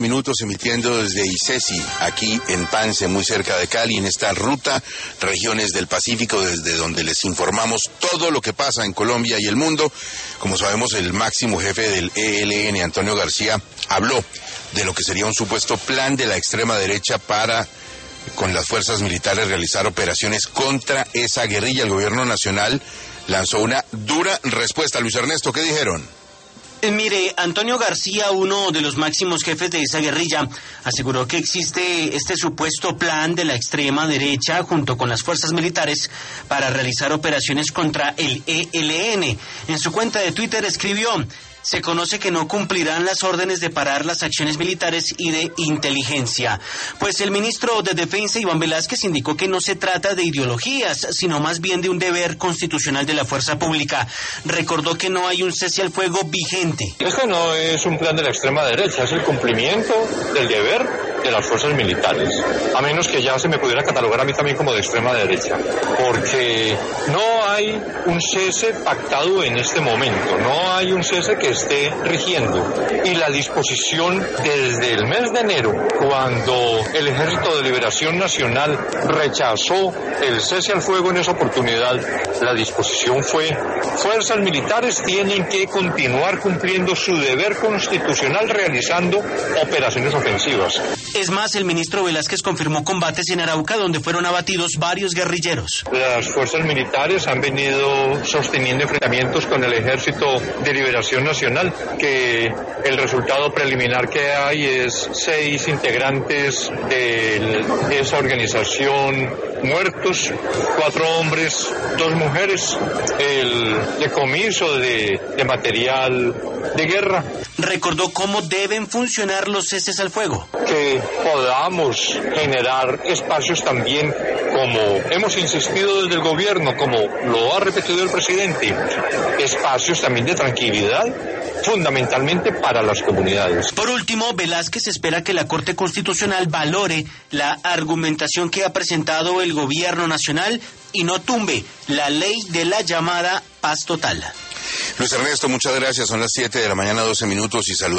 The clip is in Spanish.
minutos emitiendo desde ICESI, aquí en Pance, muy cerca de Cali, en esta ruta, regiones del Pacífico, desde donde les informamos todo lo que pasa en Colombia y el mundo. Como sabemos, el máximo jefe del ELN, Antonio García, habló de lo que sería un supuesto plan de la extrema derecha para, con las fuerzas militares, realizar operaciones contra esa guerrilla. El gobierno nacional lanzó una dura respuesta. Luis Ernesto, ¿qué dijeron? Mire, Antonio García, uno de los máximos jefes de esa guerrilla, aseguró que existe este supuesto plan de la extrema derecha junto con las fuerzas militares para realizar operaciones contra el ELN. En su cuenta de Twitter escribió: se conoce que no cumplirán las órdenes de parar las acciones militares y de inteligencia. Pues el ministro de Defensa, Iván Velásquez, indicó que no se trata de ideologías, sino más bien de un deber constitucional de la fuerza pública. Recordó que no hay un cese al fuego vigente. Este no es un plan de la extrema derecha, es el cumplimiento del deber de las fuerzas militares, a menos que ya se me pudiera catalogar a mí también como de extrema derecha, porque no hay un cese pactado en este momento, no hay un cese que esté rigiendo, y la disposición desde el mes de enero, cuando el Ejército de Liberación Nacional rechazó el cese al fuego en esa oportunidad, la disposición fue: fuerzas militares tienen que continuar cumpliendo su deber constitucional realizando operaciones ofensivas. Es más, el ministro Velásquez confirmó combates en Arauca, donde fueron abatidos varios guerrilleros. Las fuerzas militares han venido sosteniendo enfrentamientos con el Ejército de Liberación Nacional, que el resultado preliminar que hay es 6 integrantes de esa organización muertos, 4 hombres, 2 mujeres, el decomiso de material de guerra. Recordó cómo deben funcionar los ceses al fuego. Que podamos generar espacios también, como hemos insistido desde el gobierno, como lo ha repetido el presidente, espacios también de tranquilidad, fundamentalmente para las comunidades. Por último, Velásquez espera que la Corte Constitucional valore la argumentación que ha presentado el gobierno nacional y no tumbe la ley de la llamada paz total. Luis Ernesto, muchas gracias. Son las 7 de la mañana, 12 minutos, y saludos.